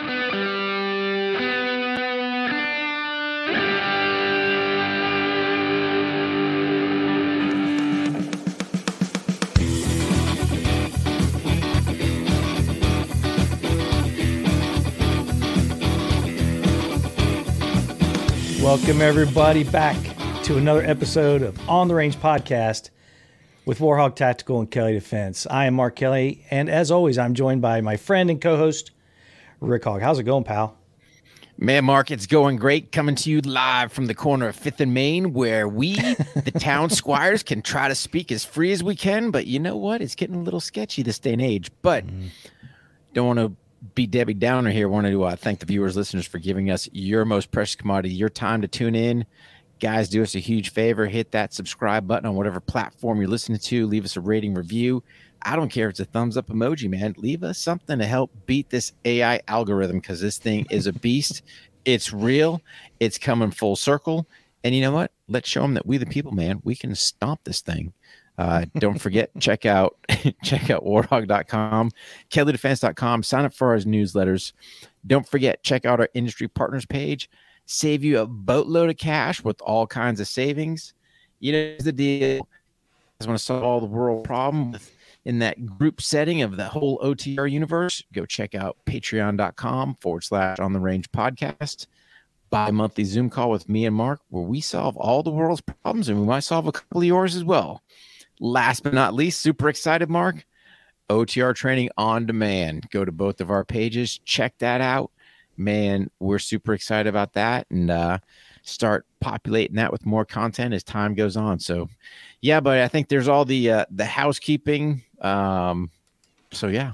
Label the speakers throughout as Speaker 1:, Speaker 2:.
Speaker 1: Welcome, everybody, back to another episode of On the Range Podcast with Warhawk Tactical and Kelly Defense. I am Mark Kelly, and as always, I'm joined by my friend and co-host, Rick Hogg. How's it going, pal?
Speaker 2: Man, Mark, it's going great. Coming to you live from the corner of 5th and Main, where we, the town squires, can try to speak as free as we can. But you know what? It's getting a little sketchy this day and age. But don't want to be Debbie Downer here. Want to thank the viewers, listeners for giving us your most precious commodity, your time to tune in. Guys, do us a huge favor. Hit that subscribe button on whatever platform you're listening to. Leave us a rating review. I don't care if it's a thumbs up emoji, man. Leave us something to help beat this AI algorithm, because this thing is a beast. It's real. It's coming full circle. And you know what? Let's show them that we the people, man, we can stomp this thing. Don't forget, check out warhawk.com, kellydefense.com. Sign up for our newsletters. Don't forget, check out our industry partners page. Save you a boatload of cash with all kinds of savings. You know, here's the deal. You guys want to solve all the world problem in that group setting of the whole OTR universe? Go check out patreon.com/on the range podcast. Buy a monthly Zoom call with me and Mark, where we solve all the world's problems, and we might solve a couple of yours as well. Last but not least, super excited, Mark, OTR training on demand. Go to both of our pages. Check that out. Man, we're super excited about that, and start populating that with more content as time goes on. So, yeah, but I think there's all the housekeeping. So, yeah.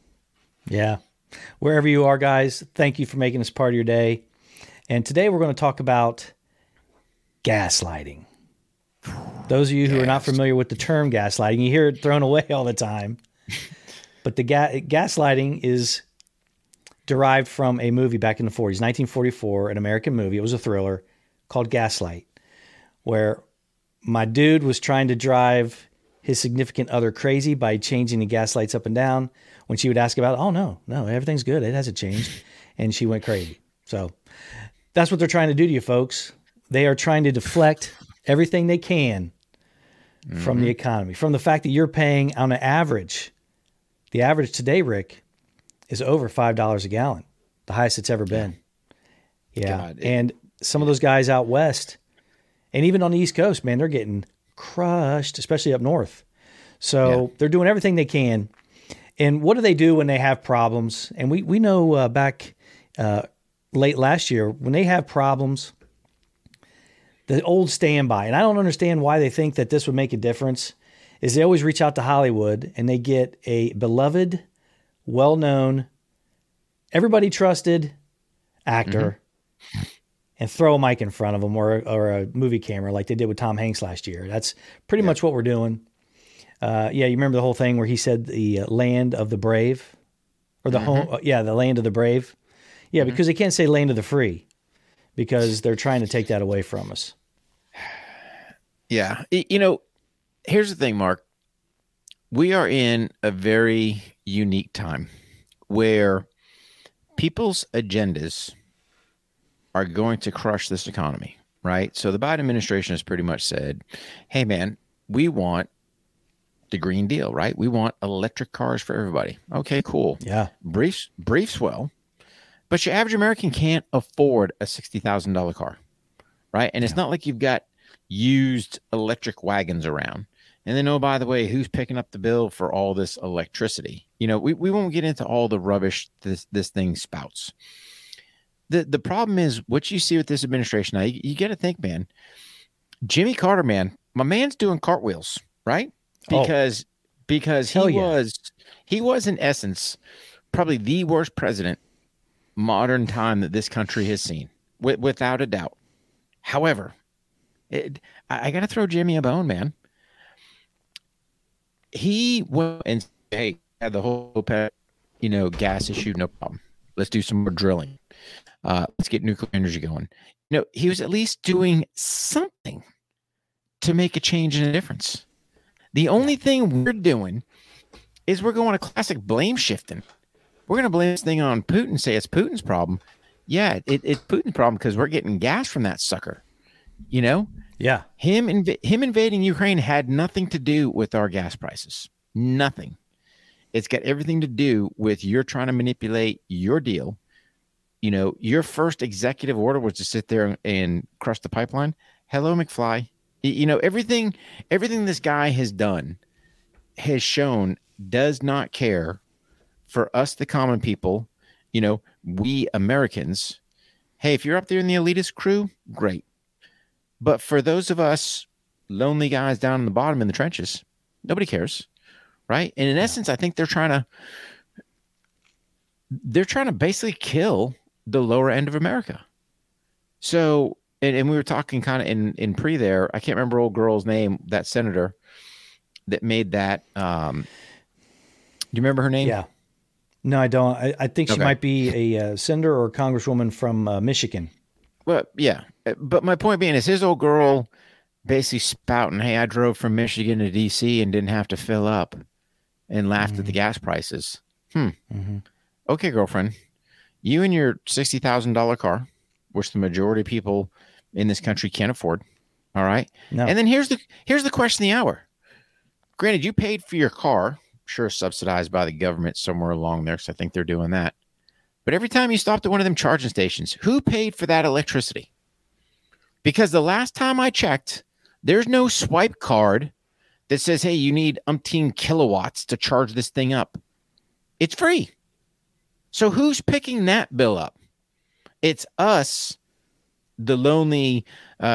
Speaker 1: Yeah. Wherever you are, guys, thank you for making this part of your day. And today we're going to talk about gaslighting. Those of you who are not familiar with the term gaslighting, you hear it thrown away all the time. But the gaslighting is derived from a movie back in the 40s, 1944, an American movie. It was a thriller called Gaslight, where my dude was trying to drive his significant other crazy by changing the gas lights up and down. When she would ask about it, oh, no, everything's good. It hasn't changed. And she went crazy. So that's what they're trying to do to you, folks. They are trying to deflect everything they can from the economy, from the fact that you're paying on an average. The average today, Rick, is over $5 a gallon, the highest it's ever been. Yeah.
Speaker 2: God,
Speaker 1: and some of those guys out west, and even on the East Coast, man, they're getting crushed, especially up north. So they're doing everything they can. And what do they do when they have problems? And we know back late last year, when they have problems, the old standby, and I don't understand why they think that this would make a difference, is they always reach out to Hollywood and they get a beloved, well-known, everybody trusted actor and throw a mic in front of them or a movie camera like they did with Tom Hanks last year. That's pretty much what we're doing. You remember the whole thing where he said the land of the brave or the home? The land of the brave. Yeah, because they can't say land of the free because they're trying to take that away from us.
Speaker 2: Yeah. You know, here's the thing, Mark. We are in a very unique time where people's agendas are going to crush this economy, right? So the Biden administration has pretty much said, hey, man, we want the Green Deal, right? We want electric cars for everybody. Okay, cool.
Speaker 1: Yeah.
Speaker 2: Briefs well. But your average American can't afford a $60,000 car, right? And it's not like you've got used electric wagons around. And then, oh, by the way, who's picking up the bill for all this electricity? You know, we won't get into all the rubbish this thing spouts. The problem is what you see with this administration. Now, you got to think, man, Jimmy Carter, man, my man's doing cartwheels, right? Because he was in essence probably the worst president modern time that this country has seen, without a doubt. However, I got to throw Jimmy a bone, man. He went and said, hey, had the whole gas issue, no problem. Let's do some more drilling. Let's get nuclear energy going. You know, he was at least doing something to make a change and a difference. The only thing we're doing is we're going to classic blame shifting. we're going to blame this thing on Putin, say it's Putin's problem. Yeah, it's Putin's problem because we're getting gas from that sucker. You know,
Speaker 1: Yeah.
Speaker 2: him invading Ukraine had nothing to do with our gas prices. Nothing. It's got everything to do with you're trying to manipulate your deal. You know, your first executive order was to sit there and crush the pipeline. Hello, McFly. You know, everything this guy has done has shown does not care for us, the common people, you know, we Americans. Hey, if you're up there in the elitist crew, great. But for those of us lonely guys down in the bottom in the trenches, nobody cares. Right. And in essence, I think they're trying to basically kill the lower end of America. So, and we were talking kind of in pre there, I can't remember old girl's name, that senator that made that. Do you remember her name?
Speaker 1: Yeah. No, I don't. I think she
Speaker 2: Okay.
Speaker 1: might be a senator or a congresswoman from Michigan.
Speaker 2: Well, yeah. But my point being is his old girl basically spouting, hey, I drove from Michigan to DC and didn't have to fill up, and laughed at the gas prices. Okay, girlfriend, you and your $60,000 car, which the majority of people in this country can't afford. All right.
Speaker 1: No.
Speaker 2: And then here's the question of the hour. Granted, you paid for your car, sure, subsidized by the government somewhere along there, so I think they're doing that. But every time you stopped at one of them charging stations, who paid for that electricity? Because the last time I checked, there's no swipe card that says, hey, you need umpteen kilowatts to charge this thing up. It's free. So who's picking that bill up? It's us, the lonely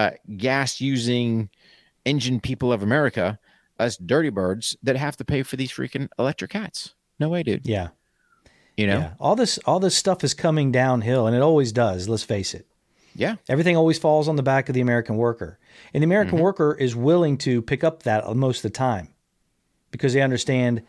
Speaker 2: gas-using engine people of America, us dirty birds that have to pay for these freaking electric cats. No way, dude.
Speaker 1: Yeah.
Speaker 2: You know?
Speaker 1: Yeah. All this stuff is coming downhill, and it always does. Let's face it.
Speaker 2: Yeah.
Speaker 1: Everything always falls on the back of the American worker. And the American worker is willing to pick up that most of the time because they understand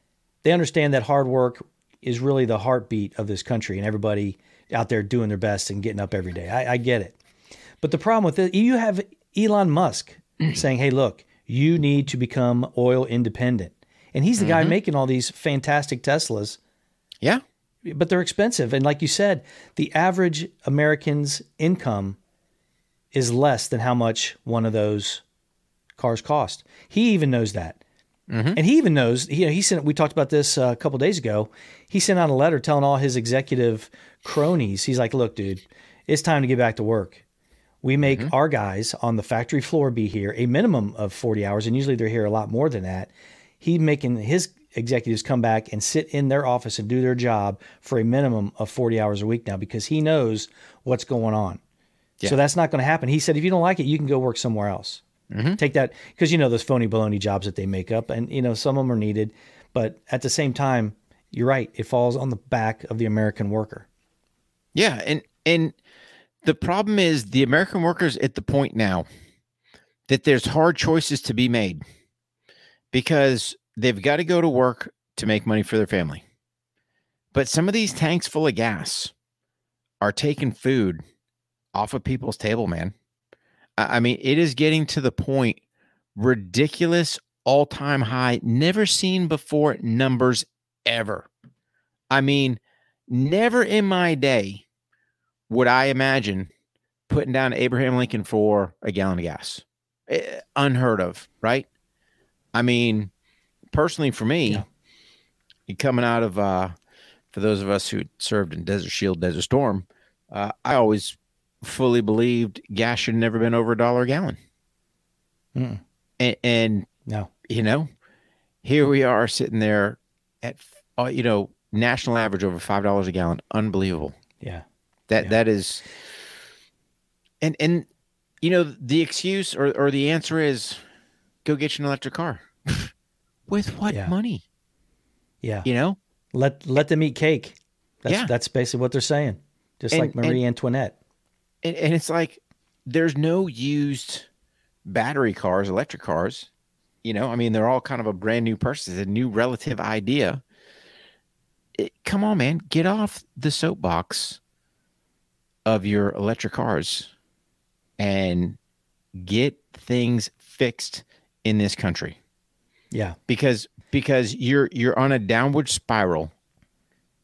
Speaker 1: that hard work is really the heartbeat of this country, and everybody out there doing their best and getting up every day. I get it. But the problem with it, you have Elon Musk saying, hey, look, you need to become oil independent. And he's the guy making all these fantastic Teslas.
Speaker 2: Yeah.
Speaker 1: But they're expensive. And like you said, the average American's income is less than how much one of those cars cost. He even knows that. And he even knows, he sent, we talked about this a couple of days ago. He sent out a letter telling all his executive cronies, he's like, look, dude, it's time to get back to work. We make our guys on the factory floor be here a minimum of 40 hours, and usually they're here a lot more than that. He's making his executives come back and sit in their office and do their job for a minimum of 40 hours a week now because he knows what's going on.
Speaker 2: Yeah.
Speaker 1: So that's not going to happen. He said, if you don't like it, you can go work somewhere else. Take that, because those phony baloney jobs that they make up, and some of them are needed, but at the same time, you're right, it falls on the back of the American worker.
Speaker 2: Yeah, and the problem is the American workers at the point now that there's hard choices to be made because they've got to go to work to make money for their family. But some of these tanks full of gas are taking food off of people's table, man. I mean, it is getting to the point, ridiculous, all-time high, never seen before numbers ever. I mean, never in my day would I imagine putting down Abraham Lincoln for a gallon of gas. Unheard of, right? I mean, personally for me, coming out of, for those of us who served in Desert Shield, Desert Storm, I always fully believed gas should have never been over $1 a gallon. And
Speaker 1: No.
Speaker 2: Here we are sitting there at, national average over $5 a gallon. Unbelievable.
Speaker 1: Yeah.
Speaker 2: That is, and the excuse or the answer is go get you an electric car. With what money?
Speaker 1: Yeah. Let them eat cake. That's basically what they're saying. Just like Marie Antoinette.
Speaker 2: And it's like, there's no used battery cars, electric cars. I mean, they're all kind of a brand new purchase, a new relative idea. Come on, man, get off the soapbox of your electric cars and get things fixed in this country.
Speaker 1: Yeah.
Speaker 2: Because you're on a downward spiral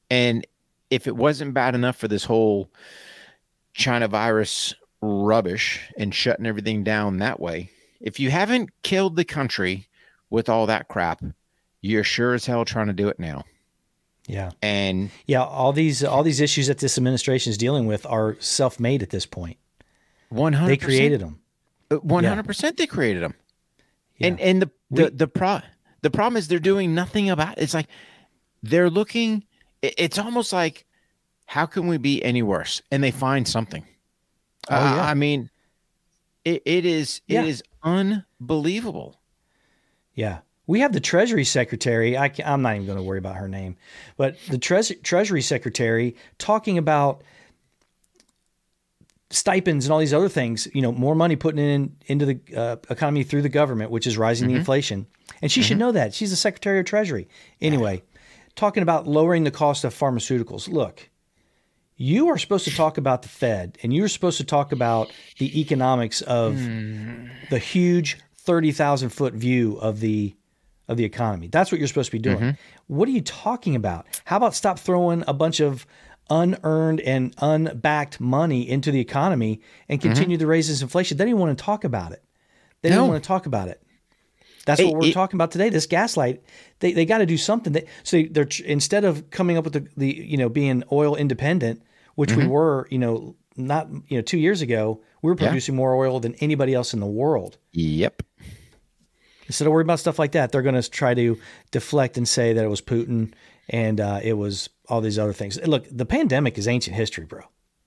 Speaker 2: And if it wasn't bad enough for this whole China virus rubbish and shutting everything down that way, if you haven't killed the country with all that crap, you're sure as hell trying to do it now.
Speaker 1: Yeah.
Speaker 2: And
Speaker 1: yeah, all these issues that this administration is dealing with are self-made at this point.
Speaker 2: 100%.
Speaker 1: They created them.
Speaker 2: 100% they created them.
Speaker 1: Yeah.
Speaker 2: And the problem is they're doing nothing about it. It's like they're looking, it's almost like, how can we be any worse? And they find something. I mean, it is unbelievable.
Speaker 1: Yeah. We have the Treasury Secretary. I'm not even going to worry about her name, but the Treasury Secretary talking about stipends and all these other things, more money putting into the economy through the government, which is rising the inflation. And she should know that. She's the Secretary of Treasury. Anyway, talking about lowering the cost of pharmaceuticals. Look, you are supposed to talk about the Fed, and you're supposed to talk about the economics of the huge 30,000-foot view of the economy. That's what you're supposed to be doing. What are you talking about? How about stop throwing a bunch of unearned and unbacked money into the economy and continue to raise this inflation? They don't even want to talk about it. They don't want to talk about it. That's what we're talking about today. This gaslight, they got to do something. So they're instead of coming up with the being oil independent, which we were, not 2 years ago, we were producing more oil than anybody else in the world.
Speaker 2: Yep.
Speaker 1: Instead of worrying about stuff like that, they're going to try to deflect and say that it was Putin and it was all these other things. Look, the pandemic is ancient history, bro.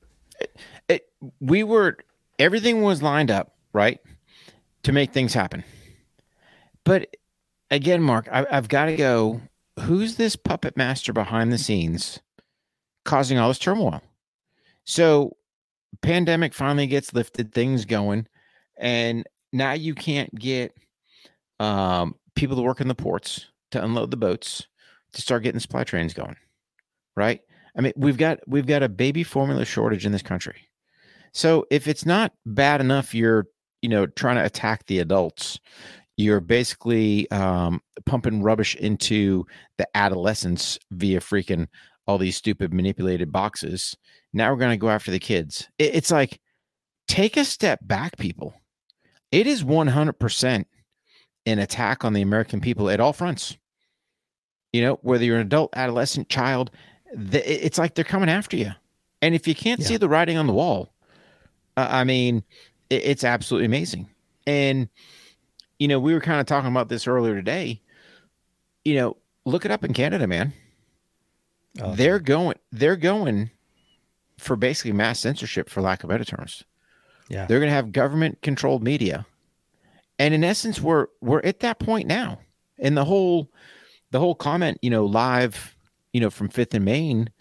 Speaker 2: Everything was lined up, right, to make things happen. But again, Mark, I've got to go, who's this puppet master behind the scenes causing all this turmoil? So pandemic finally gets lifted, things going, and now you can't get people to work in the ports to unload the boats to start getting supply trains going, right? I mean, we've got a baby formula shortage in this country. So if it's not bad enough, you're trying to attack the adults. You're basically pumping rubbish into the adolescents via freaking all these stupid manipulated boxes. Now we're going to go after the kids. It's like, take a step back, people. It is 100% an attack on the American people at all fronts. Whether you're an adult, adolescent, child, it's like they're coming after you. And if you can't see the writing on the wall, I mean, it's absolutely amazing. And, we were kind of talking about this earlier today. Look it up in Canada, man. Oh, they're going for basically mass censorship, for lack of better terms. Yeah. They're going to have government controlled media. And in essence, we're at that point now. And the whole comment, live, from Fifth and Main,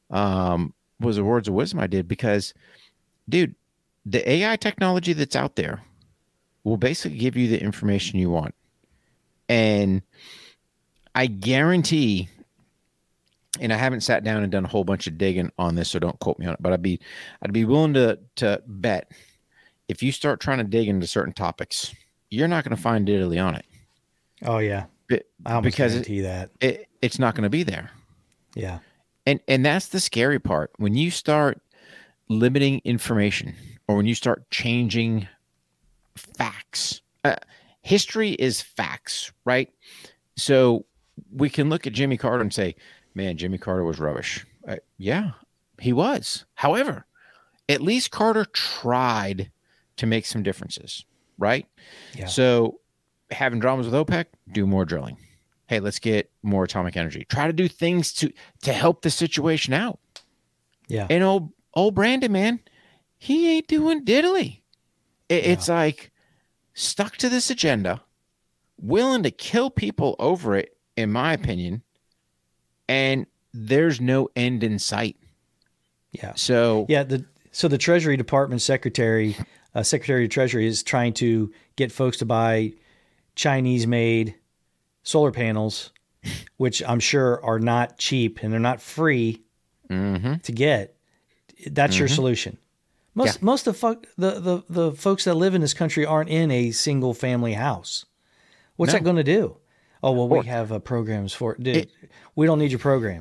Speaker 2: was the words of wisdom I did, because, dude, the AI technology that's out there will basically give you the information you want. And I guarantee, and I haven't sat down and done a whole bunch of digging on this, so don't quote me on it, but I'd be willing to bet if you start trying to dig into certain topics, you're not going to find diddly on it.
Speaker 1: Oh yeah. I almost guarantee that.
Speaker 2: It's not going to be there.
Speaker 1: Yeah.
Speaker 2: And that's the scary part. When you start limiting information, or when you start changing facts, history is facts, right? So we can look at Jimmy Carter and say, man, Jimmy Carter was rubbish. Yeah, he was. However, at least Carter tried to make some differences, right? Yeah. So having dramas with OPEC, do more drilling. Hey, let's get more atomic energy. Try to do things to help the situation out. Yeah. And old Brandon, man, he ain't doing diddly. It's like stuck to this agenda, willing to kill people over it, in my opinion, and there's no end in sight.
Speaker 1: Yeah.
Speaker 2: So
Speaker 1: the Treasury Department Secretary of Treasury is trying to get folks to buy Chinese-made solar panels, which I'm sure are not cheap and they're not free to get. That's your solution. Most of the folks that live in this country aren't in a single family house. What's that going to do? Oh, well, we have programs for it. Dude, we don't need your programs.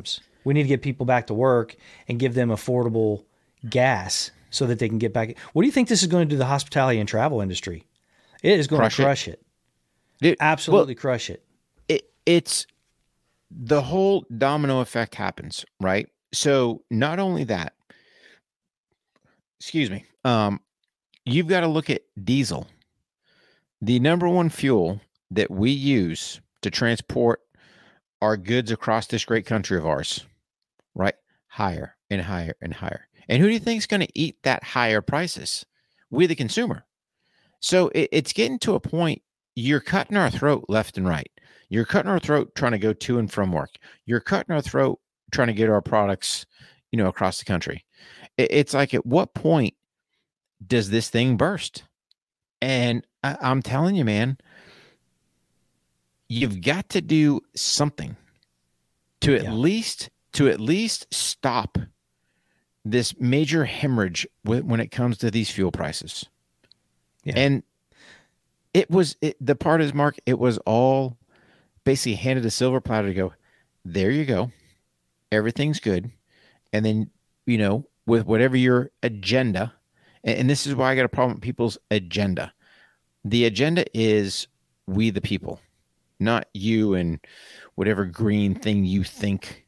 Speaker 1: We need to get people back to work and give them affordable gas so that they can get back. What do you think this is going to do to the hospitality and travel industry? It is going to crush it. Absolutely crush it.
Speaker 2: It's the whole domino effect happens, right? So not only that, excuse me, you've got to look at diesel. The number one fuel that we use to transport our goods across this great country of ours, right? Higher and higher and higher. And who do you think is going to eat that higher prices? We, the consumer. So it's getting to a point, you're cutting our throat left and right. You're cutting our throat trying to go to and from work. You're cutting our throat trying to get our products, across the country. It's like, at what point does this thing burst? And I'm telling you, man, you've got to do something to at least stop this major hemorrhage when it comes to these fuel prices. Yeah. And the part is, Mark, it was all basically handed a silver platter to go, there you go. Everything's good. And then, with whatever your agenda, and this is why I got a problem with people's agenda. The agenda is we the people, not you and whatever green thing you think,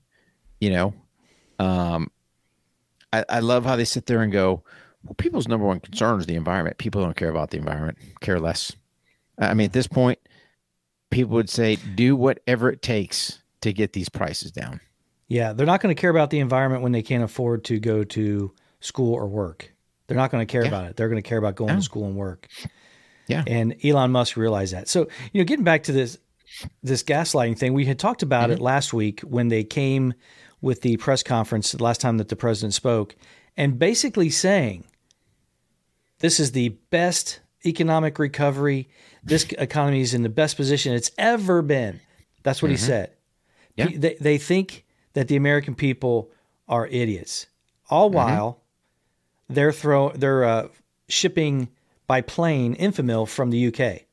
Speaker 2: I love how they sit there and go, well, people's number one concern is the environment. People don't care about the environment, care less. I mean, at this point, people would say, do whatever it takes to get these prices down.
Speaker 1: Yeah, they're not going to care about the environment when they can't afford to go to school or work. They're not going to care about it. They're going to care about going to school and work.
Speaker 2: Yeah.
Speaker 1: And Elon Musk realized that. So, getting back to this gaslighting thing, we had talked about it last week when they came with the press conference the last time that the president spoke, and basically saying, this is the best economic recovery. This economy is in the best position it's ever been. That's what he said. Yeah. They think that the American people are idiots. All while they're shipping by plane Enfamil from the UK.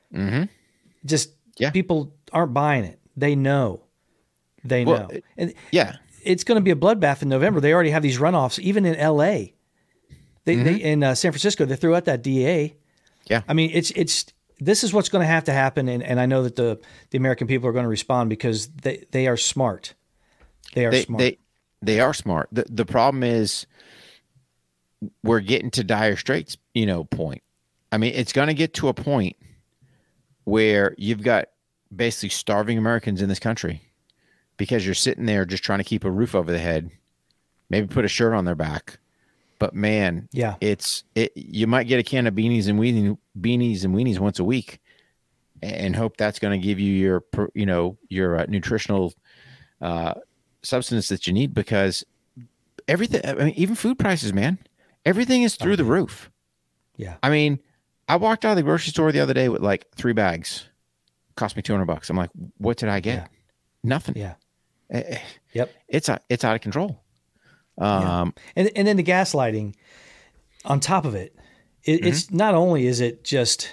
Speaker 1: Just people aren't buying it. They know. Know. And it's going to be a bloodbath in November. They already have these runoffs, even in LA. They in San Francisco, they threw out that DA. Yeah. I mean, this is what's going to happen. And I know that the American people are going to respond because they are smart. They are smart.
Speaker 2: They are smart. The problem is we're getting to dire straits, point. I mean, it's going to get to a point where you've got basically starving Americans in this country because you're sitting there just trying to keep a roof over the head, maybe put a shirt on their back. But man, you might get a can of beanies and weenies once a week and hope that's going to give you your nutritional substance that you need, because everything, I mean, even food prices, man, everything is through the roof.
Speaker 1: Yeah.
Speaker 2: I mean, I walked out of the grocery store the other day with like 3 bags, cost me $200. I'm like, what did I get?
Speaker 1: Yeah.
Speaker 2: Nothing.
Speaker 1: Yeah.
Speaker 2: Yep. It's out of control.
Speaker 1: And then the gaslighting on top of it, it's not only is it just,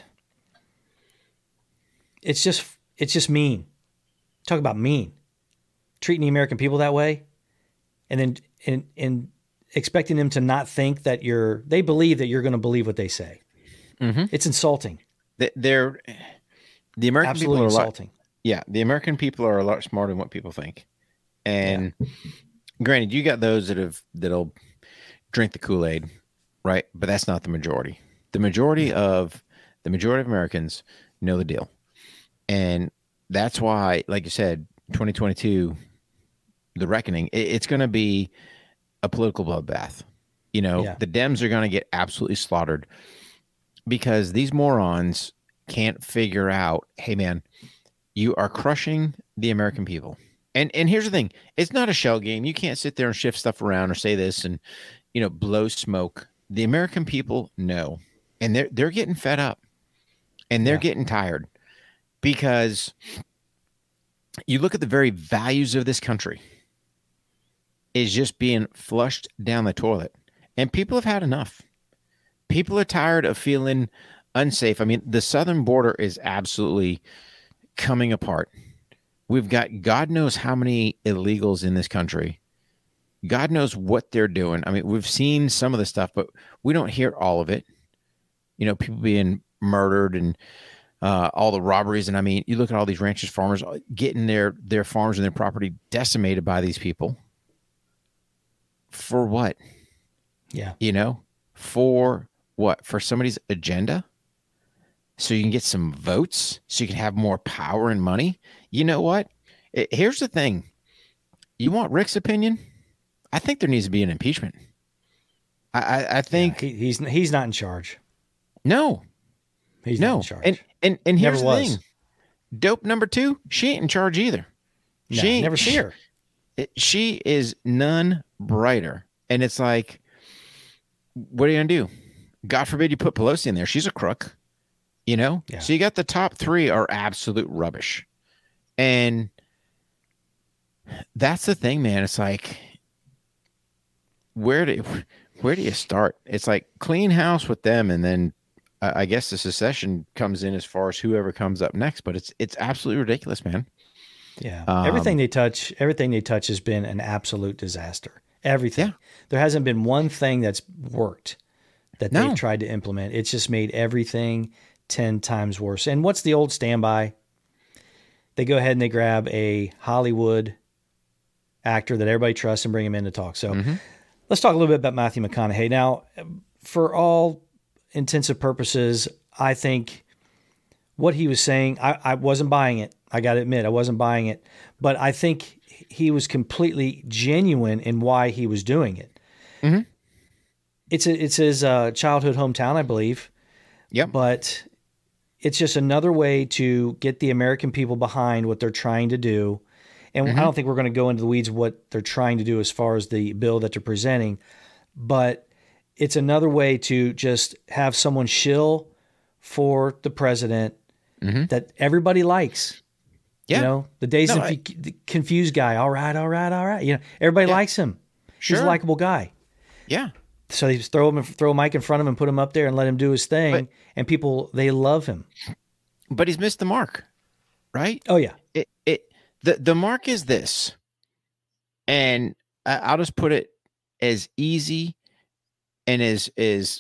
Speaker 1: it's just mean. Talk about mean. Treating the American people that way, and then and expecting them to not think that they believe that you're going to believe what they say. It's insulting.
Speaker 2: The American
Speaker 1: Absolutely
Speaker 2: people are
Speaker 1: insulting.
Speaker 2: The American people are a lot smarter than what people think. And granted, you got those that'll drink the Kool-Aid, right? But that's not the majority. The majority of Americans know the deal. And that's why, like you said, 2022, the reckoning, it's going to be a political bloodbath. The Dems are going to get absolutely slaughtered because these morons can't figure out, hey, man, you are crushing the American people. And here's the thing. It's not a shell game. You can't sit there and shift stuff around or say this and, blow smoke. The American people know, and they're getting fed up and they're getting tired because you look at the very values of this country is just being flushed down the toilet, and people have had enough. People are tired of feeling unsafe. I mean, the southern border is absolutely coming apart. We've got God knows how many illegals in this country. God knows what they're doing. I mean, we've seen some of the stuff, but we don't hear all of it. People being murdered and all the robberies. And I mean, you look at all these ranchers, farmers getting their farms and their property decimated by these people. For what?
Speaker 1: Yeah.
Speaker 2: For what? For somebody's agenda? So you can get some votes, so you can have more power and money. You know what? Here's the thing. You want Rick's opinion? I think there needs to be an impeachment. I think
Speaker 1: he's not in charge.
Speaker 2: No,
Speaker 1: he's not in charge.
Speaker 2: And here's the thing. Dope number 2, she ain't in charge either.
Speaker 1: No, she never see her.
Speaker 2: She is none brighter. And it's like, what are you gonna do? God forbid you put Pelosi in there. She's a crook. Yeah. So you got the top 3 are absolute rubbish. And that's the thing, man. It's like, where do you start? It's like clean house with them, and then I guess the secession comes in as far as whoever comes up next. But it's absolutely ridiculous, man.
Speaker 1: Yeah. Everything they touch has been an absolute disaster. Everything. Yeah. There hasn't been one thing that's worked that they've tried to implement. It's just made everything 10 times worse. And what's the old standby? They go ahead and they grab a Hollywood actor that everybody trusts and bring him in to talk. So let's talk a little bit about Matthew McConaughey. Now, for all intents and purposes, I think what he was saying, I wasn't buying it. I got to admit, I wasn't buying it. But I think he was completely genuine in why he was doing it. Mm-hmm. It's his childhood hometown, I believe.
Speaker 2: Yep.
Speaker 1: But it's just another way to get the American people behind what they're trying to do. And I don't think we're going to go into the weeds of what they're trying to do as far as the bill that they're presenting. But it's another way to just have someone shill for the president that everybody likes.
Speaker 2: Yeah.
Speaker 1: The days of the confused guy. All right. Everybody likes him.
Speaker 2: Sure.
Speaker 1: He's a likable guy.
Speaker 2: Yeah.
Speaker 1: So you throw a mic in front of him and put him up there and let him do his thing. And people, they love him.
Speaker 2: But he's missed the mark, right?
Speaker 1: Oh, yeah.
Speaker 2: The mark is this. And I'll just put it as easy and as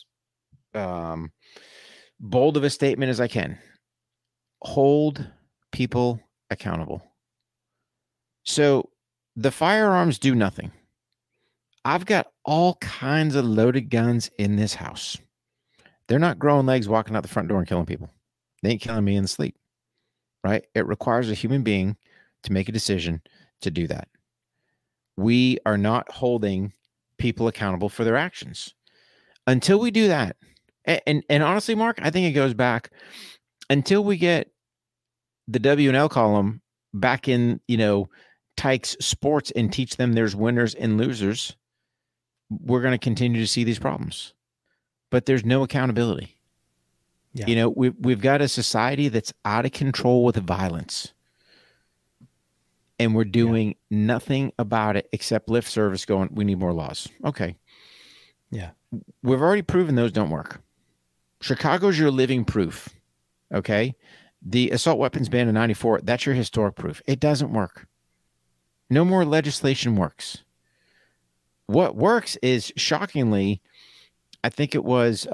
Speaker 2: bold of a statement as I can. Hold people accountable. So the firearms do nothing. I've got all kinds of loaded guns in this house. They're not growing legs walking out the front door and killing people. They ain't killing me in the sleep, right? It requires a human being to make a decision to do that. We are not holding people accountable for their actions. Until we do that, and honestly, Mark, I think it goes back until we get the W&L column back in, Tykes sports and teach them there's winners and losers, we're going to continue to see these problems. But there's no accountability. Yeah. We've got a society that's out of control with violence. And we're doing nothing about it except lip service going, we need more laws. Okay.
Speaker 1: Yeah.
Speaker 2: We've already proven those don't work. Chicago's your living proof. Okay. The assault weapons ban in 94, that's your historic proof. It doesn't work. No more legislation works. What works is, shockingly, I think it was,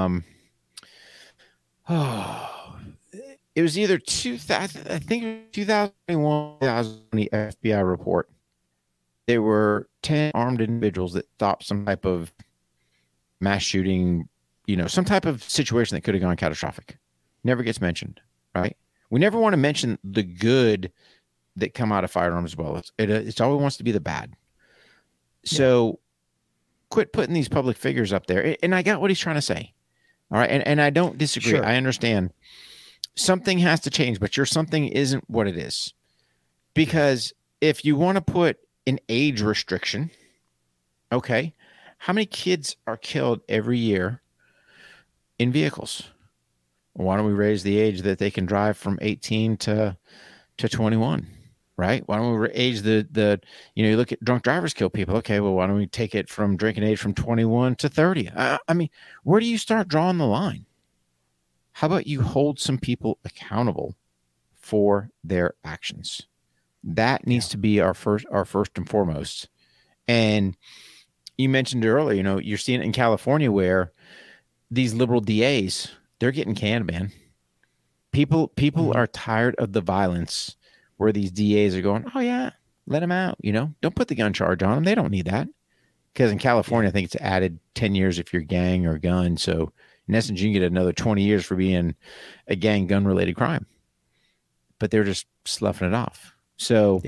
Speaker 2: it was either 2000, I think it was 2021, 2020 FBI report. There were 10 armed individuals that stopped some type of mass shooting, some type of situation that could have gone catastrophic. Never gets mentioned, right? We never want to mention the good that come out of firearms as well. It's always wants to be the bad. So quit putting these public figures up there. And I got what he's trying to say. All right. And I don't disagree. Sure. I understand. Something has to change, but your something isn't what it is. Because if you want to put an age restriction, okay, how many kids are killed every year in vehicles? Why don't we raise the age that they can drive from 18 to 21? Right? Why don't we age the you look at drunk drivers kill people. Okay, well, why don't we take it from drinking age from 21 to 30? I mean, where do you start drawing the line? How about you hold some people accountable for their actions? That needs to be our first and foremost. And you mentioned earlier, you're seeing it in California where these liberal DAs, they're getting canned, man. People are tired of the violence where these DAs are going, oh yeah, let them out. Don't put the gun charge on them. They don't need that. Because in California, I think it's added 10 years if you're gang or gun. So in essence, you can get another 20 years for being a gang gun related crime. But they're just sloughing it off. So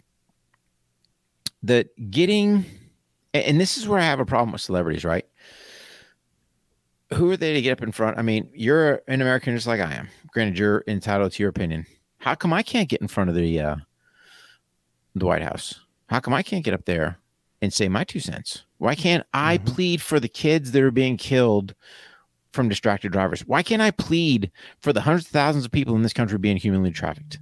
Speaker 2: and this is where I have a problem with celebrities, right? Who are they to get up in front? I mean, you're an American just like I am. Granted, you're entitled to your opinion. How come I can't get in front of the White House? How come I can't get up there and say my 2 cents? Why can't I plead for the kids that are being killed from distracted drivers? Why can't I plead for the hundreds of thousands of people in this country being humanly trafficked?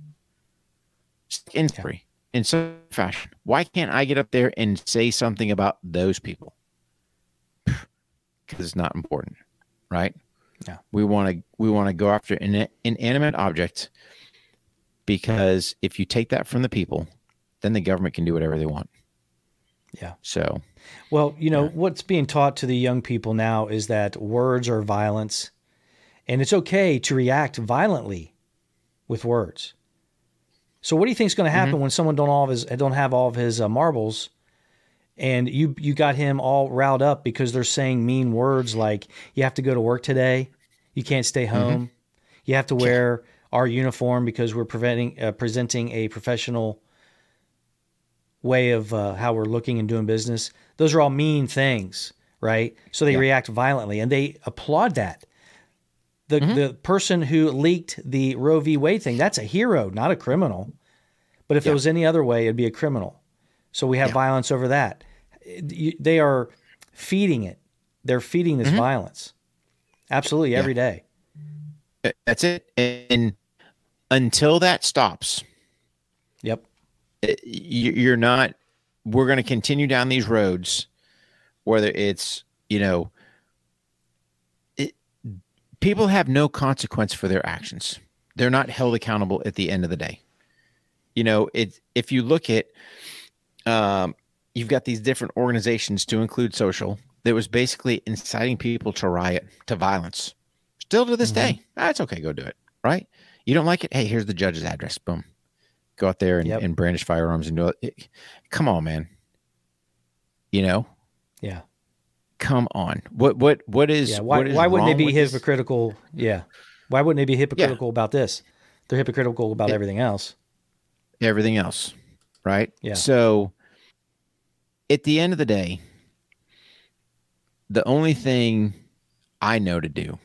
Speaker 2: In some fashion. Why can't I get up there and say something about those people? Because it's not important, right?
Speaker 1: Yeah.
Speaker 2: We want to go after an inanimate object because if you take that from the people, then the government can do whatever they want.
Speaker 1: Yeah.
Speaker 2: So,
Speaker 1: well, what's being taught to the young people now is that words are violence, and it's okay to react violently with words. So what do you think is going to happen when someone don't have all of his marbles, and you got him all riled up because they're saying mean words like you have to go to work today, you can't stay home, you have to wear our uniform because we're presenting a professional way of how we're looking and doing business. Those are all mean things, right? So they react violently, and they applaud that. The person who leaked the Roe v. Wade thing, that's a hero, not a criminal. But if it was any other way, it'd be a criminal. So we have violence over that. They are feeding it. They're feeding this violence. Absolutely, every day.
Speaker 2: That's it. And until that stops, you're not, we're going to continue down these roads, whether it's, people have no consequence for their actions. They're not held accountable at the end of the day. If you look at, you've got these different organizations to include social that was basically inciting people to riot, to violence. Still to this day, that's okay. Go do it. Right. You don't like it. Hey, here's the judge's address. Boom. Go out there and brandish firearms and do it. Come on, man. Yeah. Come on. What is? Yeah.
Speaker 1: Why wouldn't they be hypocritical? Yeah. Why wouldn't they be hypocritical about this? They're hypocritical about everything else.
Speaker 2: Everything else, right?
Speaker 1: Yeah.
Speaker 2: So, at the end of the day, the only thing I know to do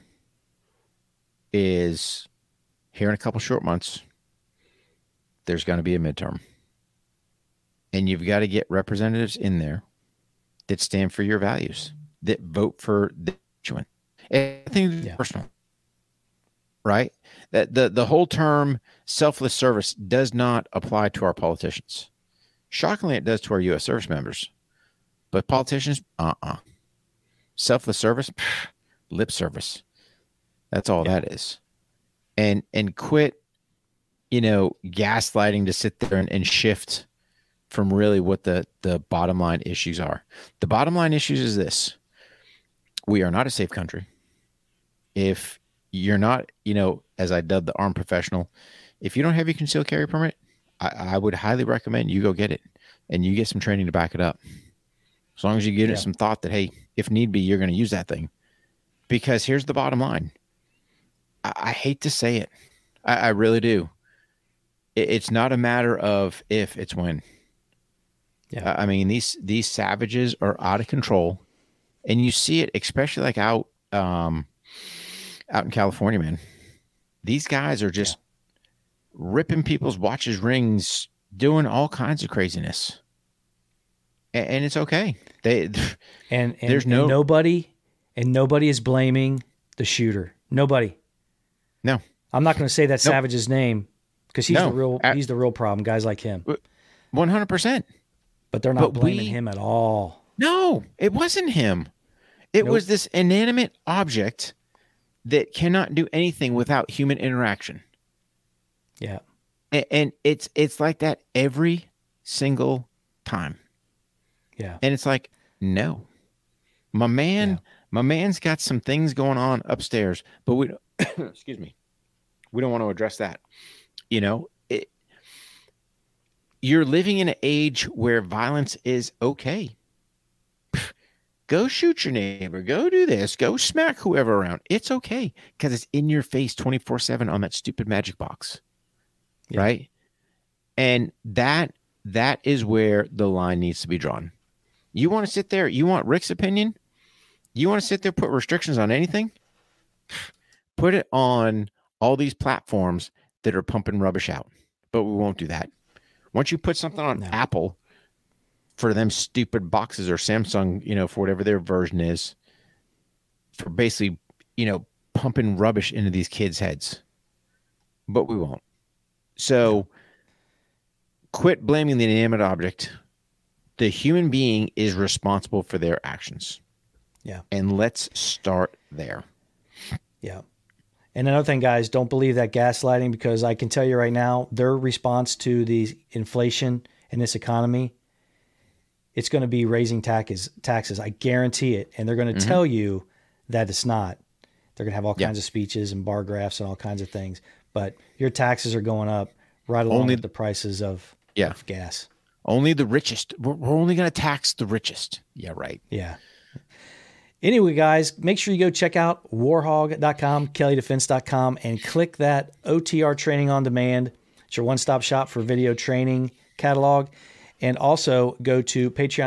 Speaker 2: is here in a couple short months, there's going to be a midterm. And you've got to get representatives in there that stand for your values, that vote for the constituent. Anything personal, right? That the whole term selfless service does not apply to our politicians. Shockingly, it does to our U.S. service members. But politicians, selfless service, lip service. That's all that is. And quit, gaslighting to sit there and shift from really what the bottom line issues are. The bottom line issues is this. We are not a safe country. If you're not, as I dubbed the armed professional, if you don't have your concealed carry permit, I would highly recommend you go get it and you get some training to back it up. As long as you give it some thought that, hey, if need be, you're going to use that thing. Because here's the bottom line. I hate to say it. I really do. It's not a matter of if, it's when. Yeah. I mean, these savages are out of control. And you see it, especially like out in California, man. These guys are just ripping people's watches, rings, doing all kinds of craziness. And it's okay. There's
Speaker 1: nobody is blaming the shooter. Nobody.
Speaker 2: No.
Speaker 1: I'm not going to say that savage's name because he's the real problem. Guys like him.
Speaker 2: 100%.
Speaker 1: But they're not blaming him at all.
Speaker 2: No, it wasn't him. It was this inanimate object that cannot do anything without human interaction.
Speaker 1: Yeah.
Speaker 2: And it's like that every single time.
Speaker 1: Yeah.
Speaker 2: And it's like, no, my man's got some things going on upstairs, but we, excuse me, we don't want to address that. You know, you're living in an age where violence is okay. Go shoot your neighbor. Go do this. Go smack whoever around. It's okay because it's in your face 24/7 on that stupid magic box. Yeah. Right. And that is where the line needs to be drawn. You want to sit there? You want Rick's opinion? You want to sit there, put restrictions on anything? Put it on all these platforms that are pumping rubbish out. But we won't do that. Once you put something on Apple for them stupid boxes, or Samsung, you know, for whatever their version is, for basically, you know, pumping rubbish into these kids' heads. But we won't. So quit blaming the inanimate object. The human being is responsible for their actions.
Speaker 1: Yeah.
Speaker 2: And let's start there.
Speaker 1: Yeah. And another thing, guys, don't believe that gaslighting, because I can tell you right now, their response to the inflation in this economy, it's going to be raising taxes. I guarantee it. And they're going to tell you that it's not. They're going to have all kinds of speeches and bar graphs and all kinds of things. But your taxes are going up right along with the prices of gas.
Speaker 2: Only the richest. We're only going to tax the richest. Yeah, right.
Speaker 1: Yeah. Anyway, guys, make sure you go check out warhog.com, kellydefense.com, and click that OTR Training on Demand. It's your one-stop shop for video training catalog. And also go to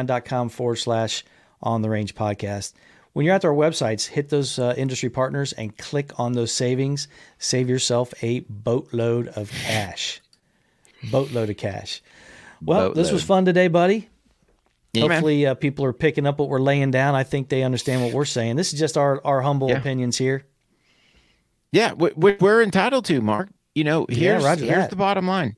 Speaker 1: patreon.com/On the Range podcast. When you're at our websites, hit those industry partners and click on those savings. Save yourself a boatload of cash. Boatload of cash. Well, this was fun today, buddy. Yeah, hopefully people are picking up what we're laying down. I think they understand what we're saying. This is just our humble opinions here.
Speaker 2: Yeah, we're entitled to, Mark. You know, here's the bottom line.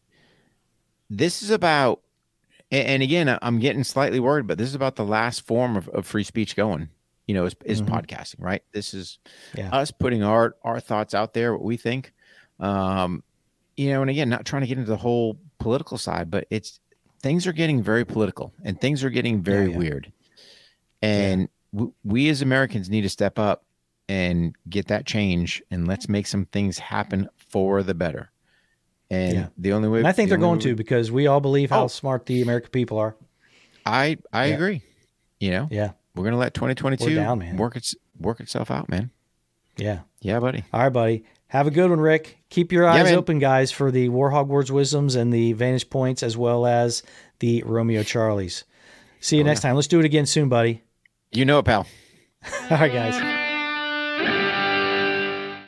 Speaker 2: This is about, and again, I'm getting slightly worried, but this is about the last form of free speech going, you know, is podcasting, right? This is us putting our thoughts out there, what we think. You know, and again, not trying to get into the whole political side, but things are getting very political and things are getting very weird. And we as Americans need to step up and get that change, and let's make some things happen for the better. And the only way,
Speaker 1: and I think they're going to, because we all believe how smart the American people are.
Speaker 2: I agree. You know, we're going to let 2022 work itself out, man.
Speaker 1: Yeah.
Speaker 2: Yeah, buddy.
Speaker 1: All right, buddy. Have a good one, Rick. Keep your eyes open, guys, for the Warhog Words Wisdoms and the Vantage Points, as well as the Romeo Charlies. See you next time. Let's do it again soon, buddy.
Speaker 2: You know it, pal.
Speaker 1: All right, guys.